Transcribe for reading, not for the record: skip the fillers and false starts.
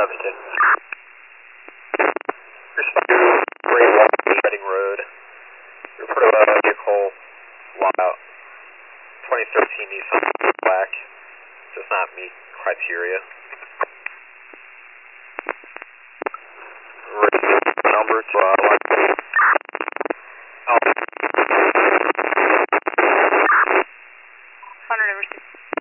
Reading Road. Report a vehicle lot 2013 Nissan Black. Does not meet criteria.